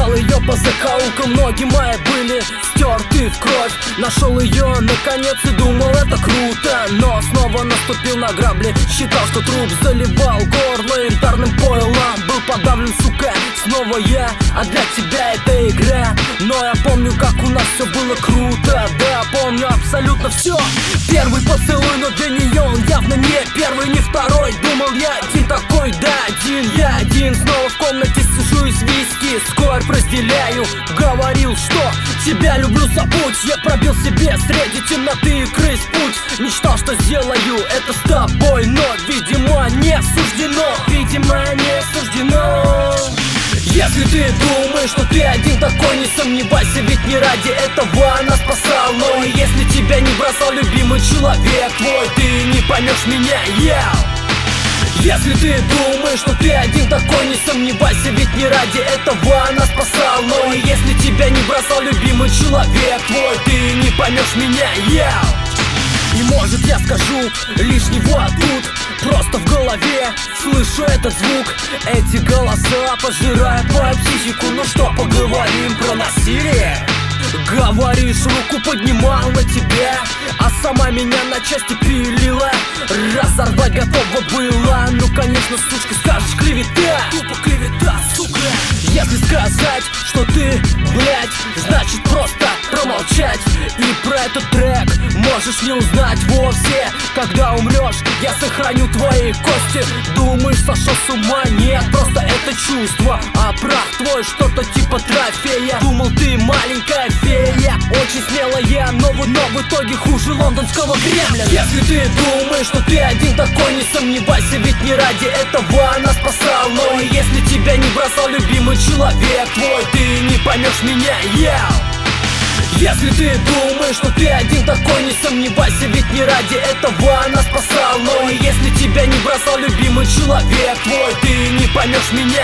Искал ее по закоулкам, ноги мои были стерты в кровь. Нашел ее наконец и думал, это круто. Но снова наступил на грабли, считал, что труп заливал горло янтарным пойлом. Был подавлен, сука, снова я, а для тебя это игра. Но я помню, как у нас все было круто. Да, помню абсолютно все. Первый поцелуй, но для нее он явно не первый, не второй. Думал я один такой, да, один, я один. Снова в комнате сижу и с виски скорбь разделяю. Говорил, что тебя люблю, забудь. Я пробил себе среди темноты и крыс путь. Мечтал, что сделаю это с тобой, но, видимо, не суждено. Видимо, не суждено. Если ты думаешь, что ты один такой, не сомневайся, ведь не ради этого нас спасал. Но если тебя не бросал любимый человек твой, ты не поймешь меня, Если ты думаешь, что ты один такой, не сомневайся, ведь не ради этого нас спасал. Но если тебя не бросал любимый человек твой, ты не поймешь меня, И может я скажу лишнего тут, просто в голове слышу этот звук. Эти голоса пожирают мою психику. Ну что, поговорим про насилие? Говоришь, руку поднимал на тебя, а сама меня на части пилила. Разорвать готова была. Ну конечно, сучка, скажешь клевета. Тупо клевета, сука. Если сказать, что ты, блядь, значит просто промолчать. И про этот трек можешь не узнать вовсе. Когда умрешь, я сохраню твои кости. Думаешь, сошел с ума? Нет, просто это чувство. А прах твой что-то типа трофея. Думал, ты маленькая фея, очень смелая, но в итоге хуже лондонского Кремля. Если ты думаешь, что ты один такой, не сомневайся, ведь не ради этого нас спасал. Но если тебя не бросал любимый человек твой, ты не поймешь меня, Если ты думаешь, что ты один такой, не сомневайся, ведь не ради этого нас спасал. Но если тебя не бросал любимый человек твой, ты не поймешь меня,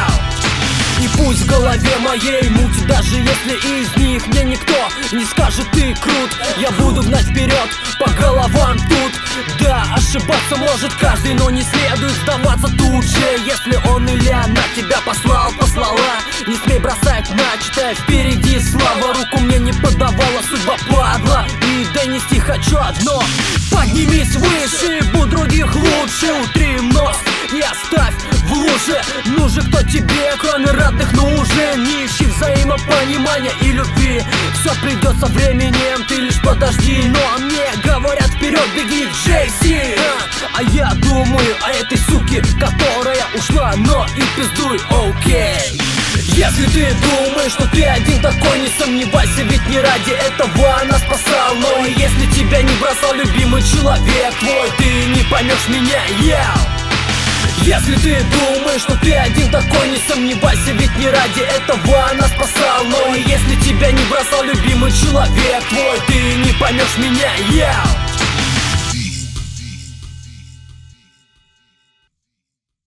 И пусть в голове моей муть, даже если из них мне никто не скажет ты крут, я буду гнать вперед по головам тут. Да, ошибаться может каждый, но не следует сдаваться тут же. Если он или она тебя послала, не смей бросать начатое впереди. Слава руку мне не подавала судьба, падла. И донести хочу одно: поднимись выше, будь других лучше. Утри им нос и оставь в луже. Ну же, кто тебе, кроме родных, нужен? Не ищи взаимопонимания и любви. Все придет со временем, ты лишь подожди. Но мне говорят, вперед беги, Джейси. А я думаю о этой суке, которая ушла, но и пиздуй, окей. Если ты думаешь, что ты один такой, не сомневайся, ведь не ради этого нас спасал. Но если тебя не бросал любимый человек твой, ты не поймешь меня, Если ты думаешь, что ты один такой, не сомневайся, ведь не ради этого нас спасал. Но если тебя не бросал любимый человек твой, ты не поймешь меня,